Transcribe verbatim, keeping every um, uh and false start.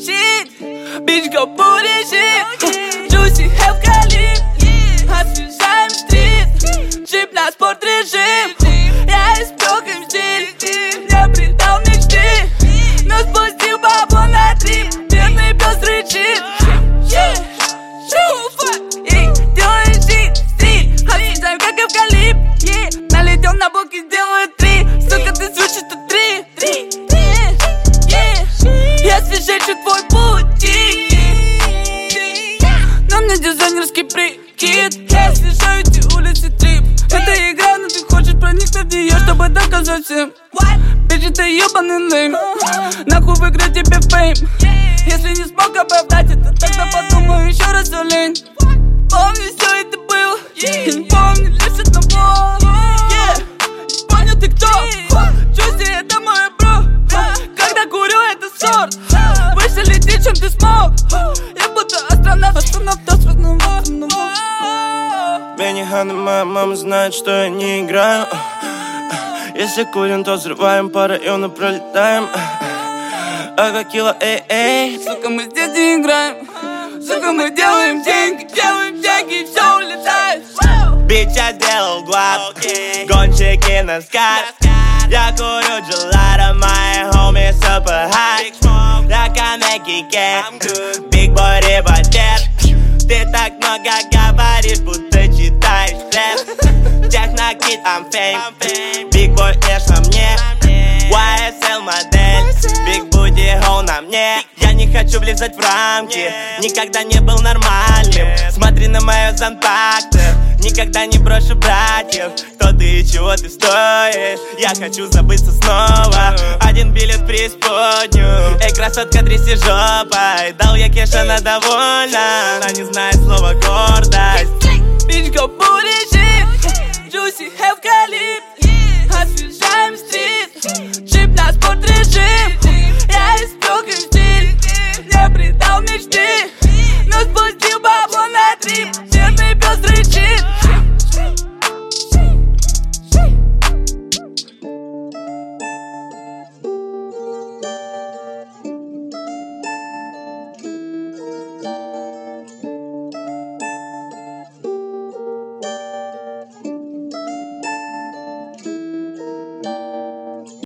shit. Bitch, go booty shit. Juicy, эвкалипт. Освежаем стрит. Джип на спортрежим. Я испек им стиль. Я придал мечты, но спустил бабло на три. Бедный пес рычит. Делаем щит, стрит. Освежаем как эвкалипт. Налетел на блок и сделаю три. Сука, ты звучишь тут три. Я свежечу твой пути. На мне дизайнерский прикид. Я освежаю эти улицы трип. Это игра, но ты хочешь проникнуть в нее, чтобы доказать всем. Бич, это ебаный лейм. Нахуй выиграть тебе фейм. Если не смог оправдать это, тогда подумаю еще раз о лень. Помню, все это было. И не помню лишь одного. Не помню, ты кто. Джуси, это мой бро. Когда курю, это сорт. Выше летит, чем ты смог. Я будто астронавт, астронавт, астронавт. Беннихан, моя мама знает, что я не играю. Если курим, то взрываем, по району пролетаем. Агакила, эй, эй. Сука, мы здесь не играем. Сука, мы делаем деньги, делаем деньги, и все улетает. Бич, я сделал глад, гонщики на скат. Я курю джелата, мои homies super high. Рака на кике, big boy репортер. Ты так много говоришь, будто читаешь рэп. Технокид, I'm fame, big boy эш на мне. уай эс эл модель, big booty hole на мне. Я не хочу влезать в рамки, никогда не был нормальным. Смотри на мои контакты, никогда не брошу братьев. Кто ты и чего ты стоишь? Я хочу забыться снова. Один билет в преисподнюю. Эй, красотка, тряси жопой. Дал я кеш, она довольна. Она не знает слова гордость. Bitch, go booty